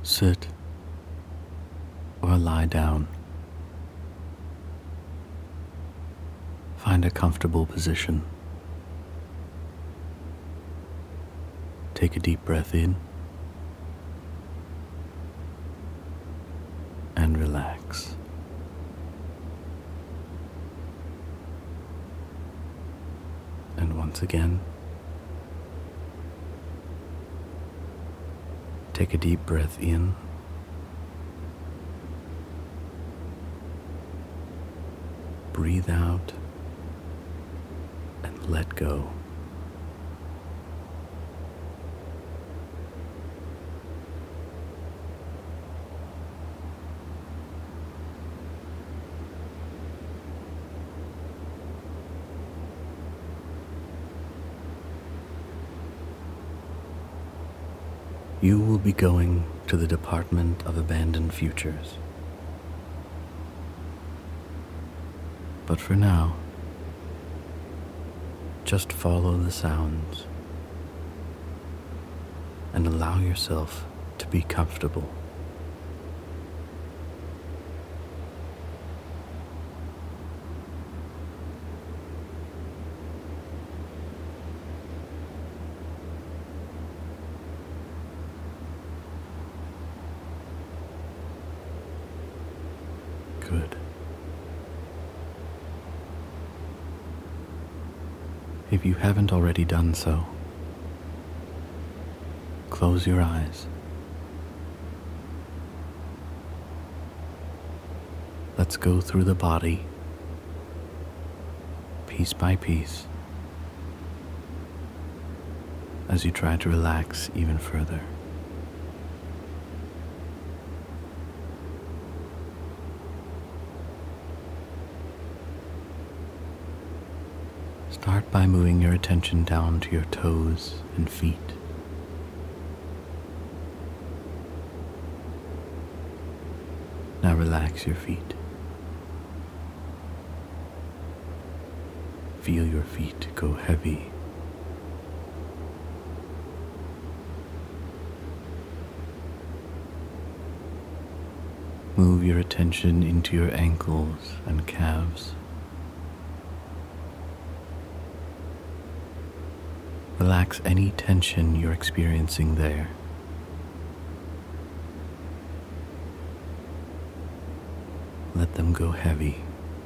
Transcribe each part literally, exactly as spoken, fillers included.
Sit or lie down. Find a comfortable position. Take a deep breath in and relax. And once again, take a deep breath in breathe out and let go. You will be going to the Department of Abandoned Futures. But for now, just follow the sounds and allow yourself to be comfortable. Good. If you haven't already done so, close your eyes. Let's go through the body, piece by piece, as you try to relax even further. Start by moving your attention down to your toes and feet. Now relax your feet. Feel your feet go heavy. Move your attention into your ankles and calves. Relax any tension you're experiencing there. Let them go heavy.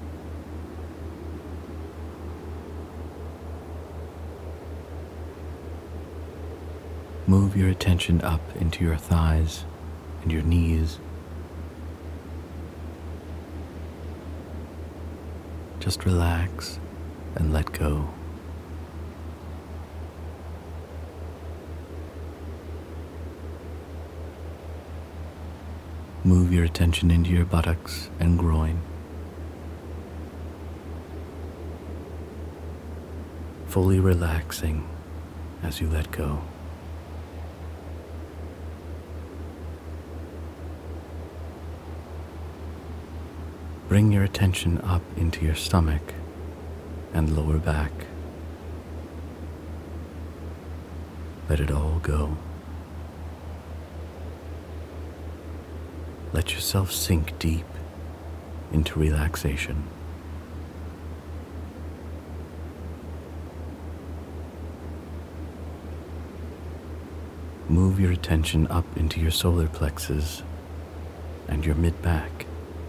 Move your attention up into your thighs and your knees. Just relax and let go. Move your attention into your buttocks and groin. Fully relaxing as you let go. Bring your attention up into your stomach and lower back. Let it all go. Let yourself sink deep into relaxation. Move your attention up into your solar plexus and your mid-back.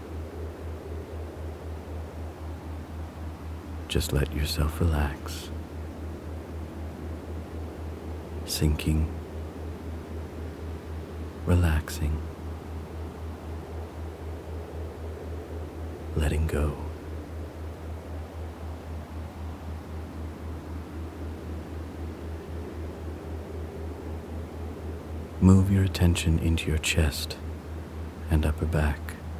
Just let yourself relax, sinking, relaxing, letting go. Move your attention into your chest and upper back.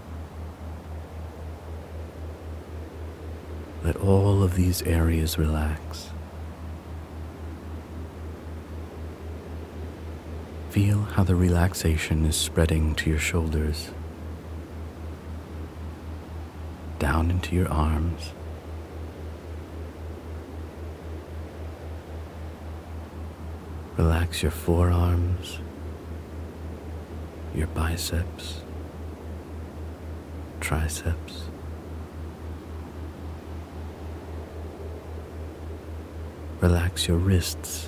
Let all of these areas relax. Feel how the relaxation is spreading to your shoulders, down into your arms, relax your forearms, your biceps, triceps, relax your wrists,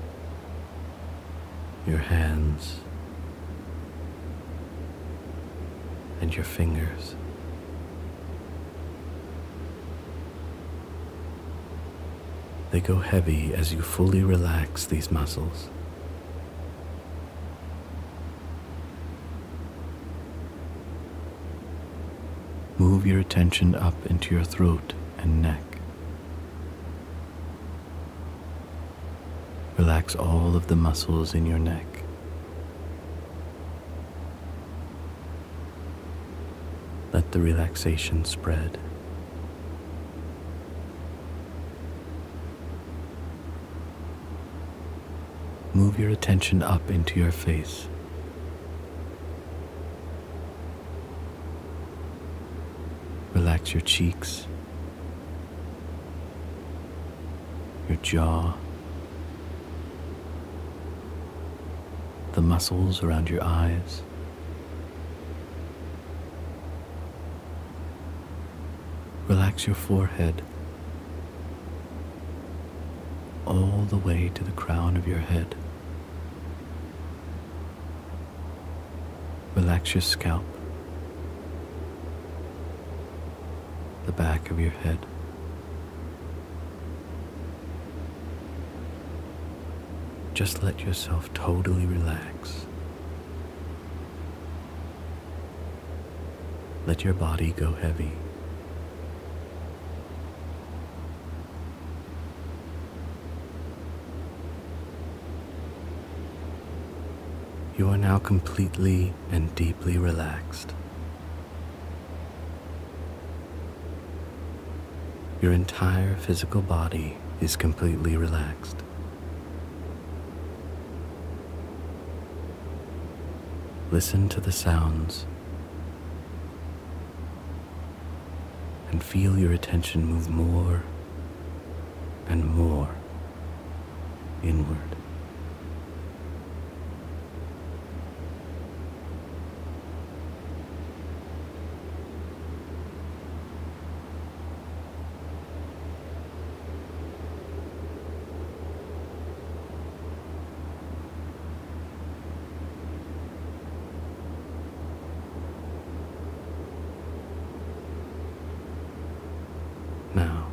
your hands, and your fingers. They go heavy as you fully relax these muscles. Move your attention up into your throat and neck. Relax all of the muscles in your neck. Let the relaxation spread. Move your attention up into your face. Relax your cheeks, your jaw, the muscles around your eyes. Relax your forehead all the way to the crown of your head. Relax your scalp, the back of your head. Just let yourself totally relax. Let your body go heavy. You are now completely and deeply relaxed. Your entire physical body is completely relaxed. Listen to the sounds and feel your attention move more and more inward. Now,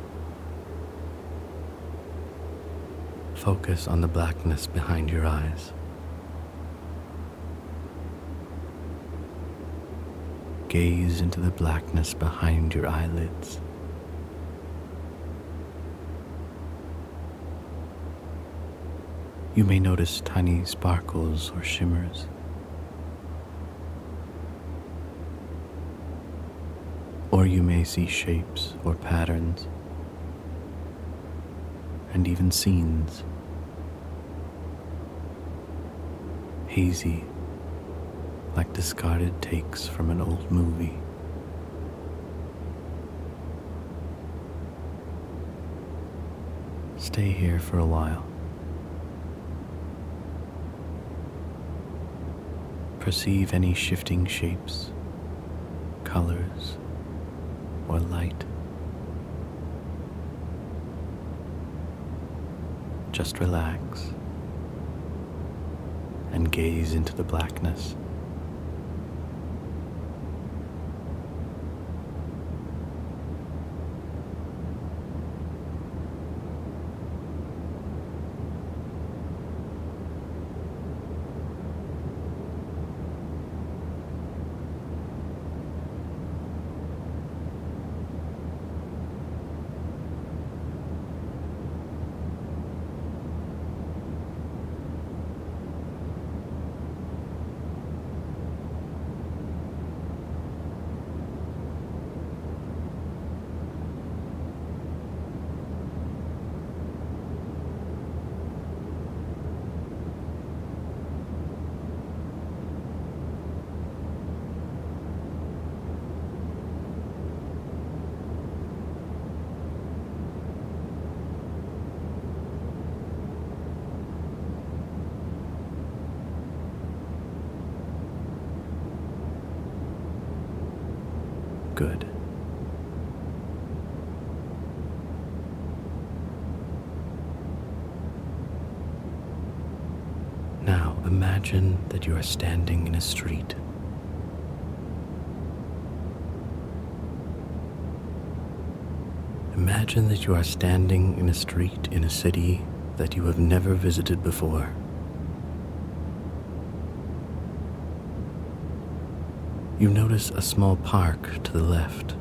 focus on the blackness behind your eyes. Gaze into the blackness behind your eyelids. You may notice tiny sparkles or shimmers. Or you may see shapes or patterns, and even scenes, hazy, like discarded takes from an old movie. Stay here for a while. Perceive any shifting shapes, colors, or light. Just relax and gaze into the blackness. Good. Now imagine that you are standing in a street. Imagine that you are standing in a street in a city that you have never visited before. You notice a small park to the left.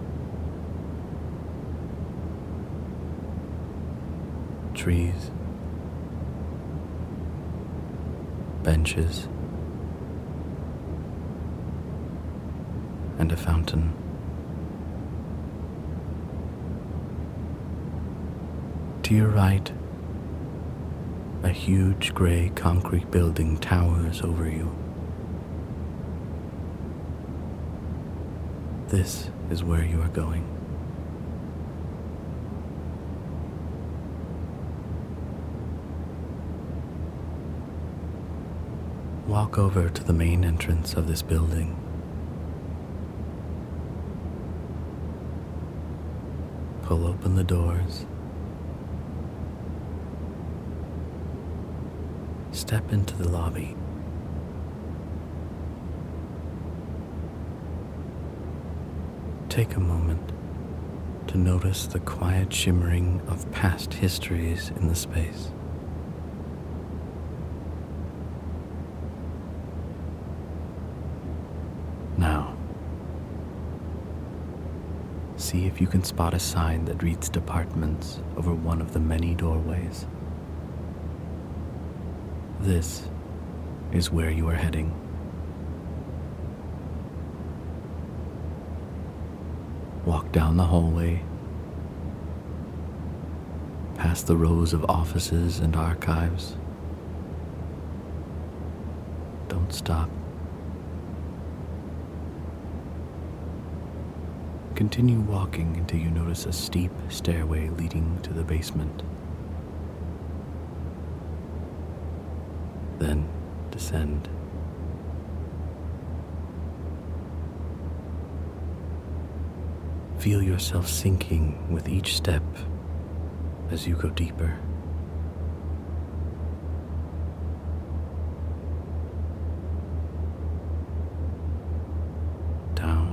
Trees, benches, and a fountain. To your right, a huge gray concrete building towers over you. This is where you are going. Walk over to the main entrance of this building. Pull open the doors. Step into the lobby. Take a moment to notice the quiet shimmering of past histories in the space. Now, see if you can spot a sign that reads departments over one of the many doorways. This is where you are heading. Walk down the hallway, past the rows of offices and archives. Don't stop. Continue walking until you notice a steep stairway leading to the basement. Then descend. Feel yourself sinking with each step as you go deeper. Down.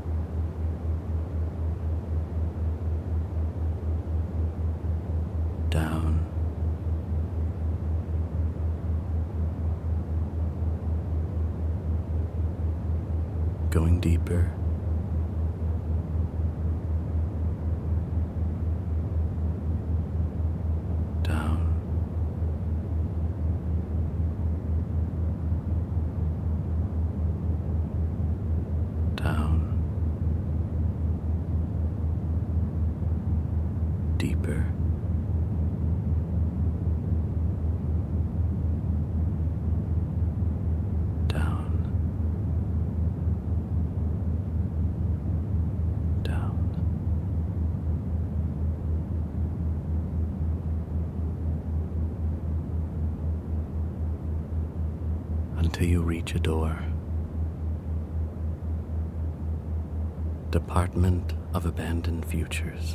Down. Going deeper. Deeper. Down. Down. Until you reach a door. Department of Abandoned Futures.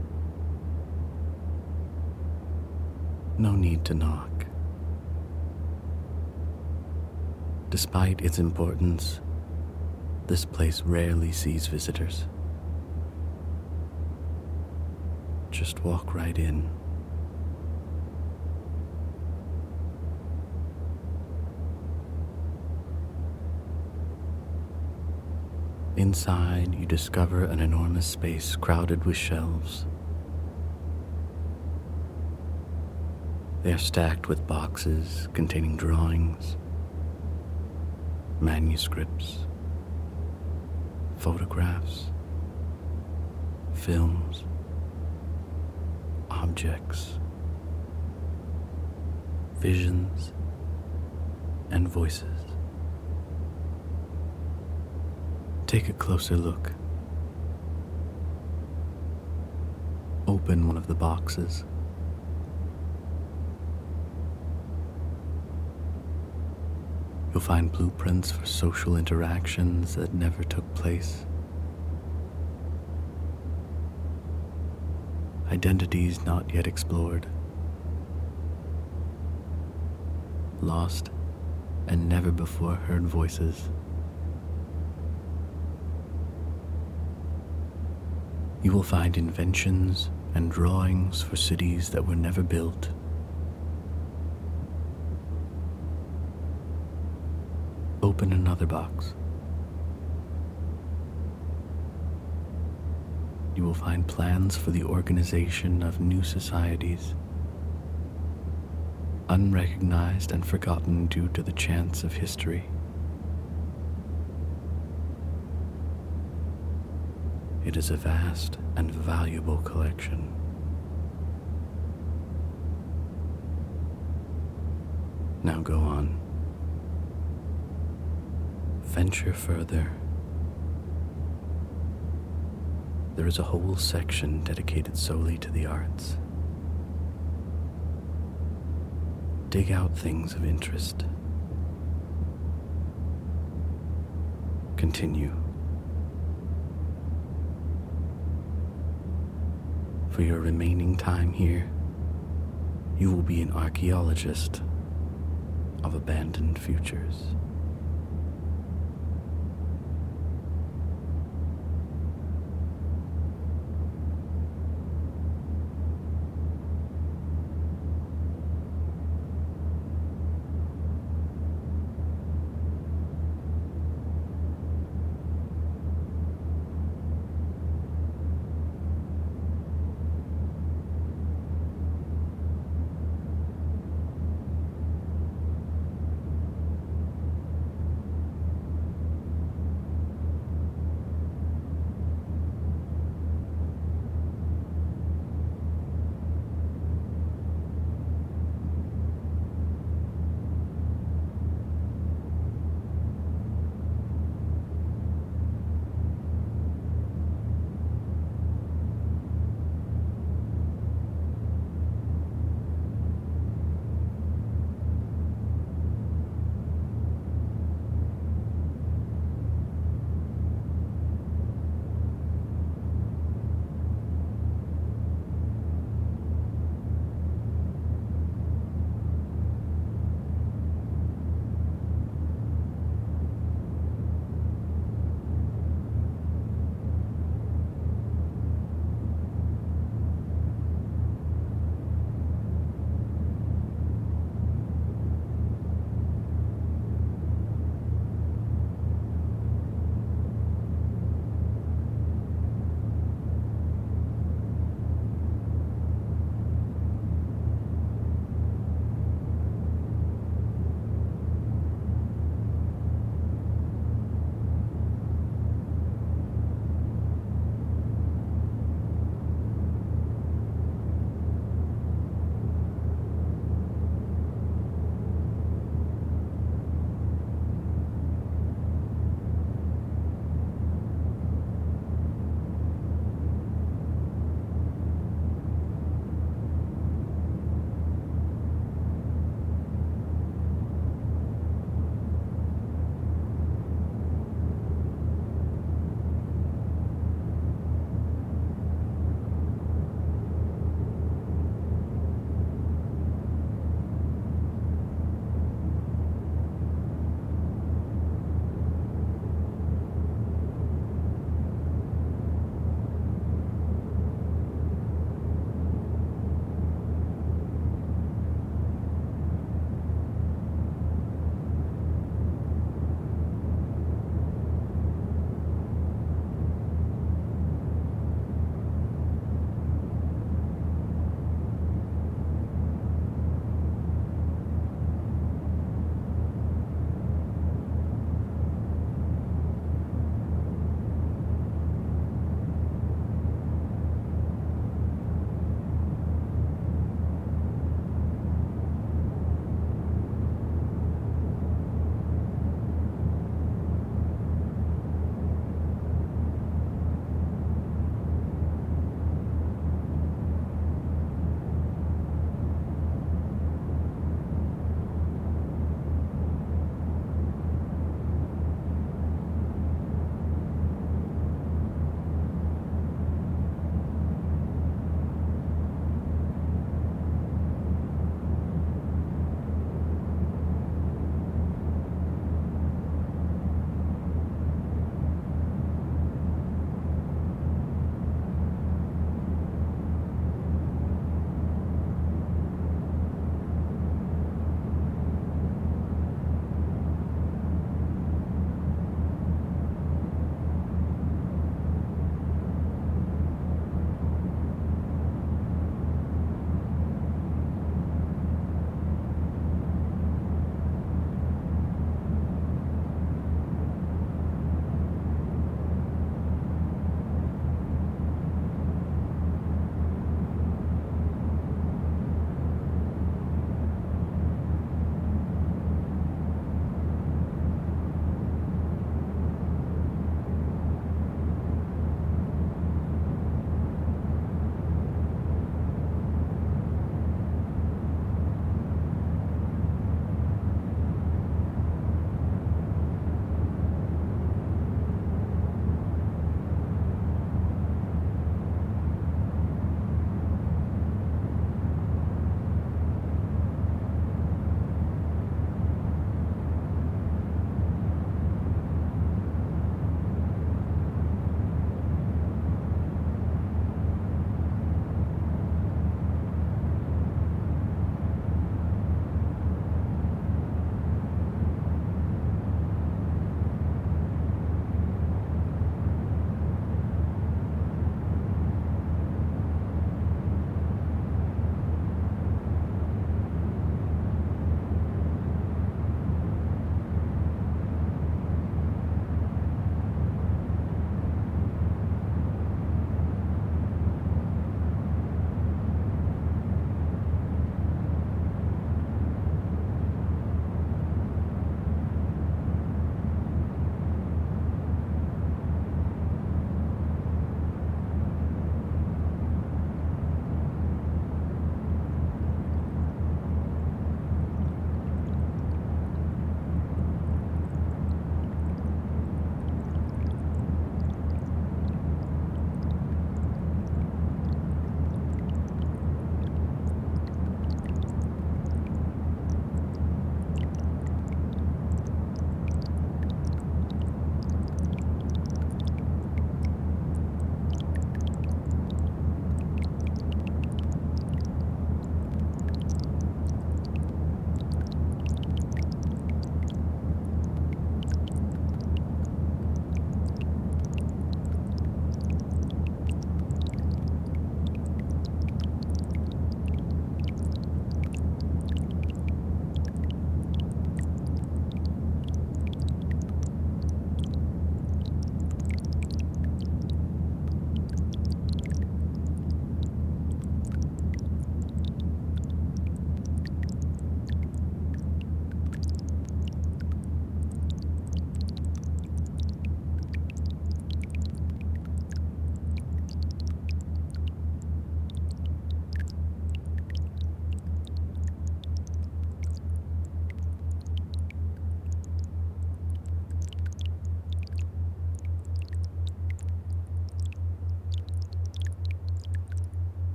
No need to knock. Despite its importance, this place rarely sees visitors. Just walk right in. Inside, you discover an enormous space crowded with shelves. They are stacked with boxes containing drawings, manuscripts, photographs, films, objects, visions, and voices. Take a closer look. Open one of the boxes. You'll find blueprints for social interactions that never took place. identities not yet explored, lost and never before heard voices. You will find inventions and drawings for cities that were never built. Open another box. You will find plans for the organization of new societies, unrecognized and forgotten due to the chance of history. It is a vast and valuable collection. Now go on. Venture further. There is a whole section dedicated solely to the arts. Dig out things of interest. Continue. For your remaining time here, you will be an archaeologist of abandoned futures.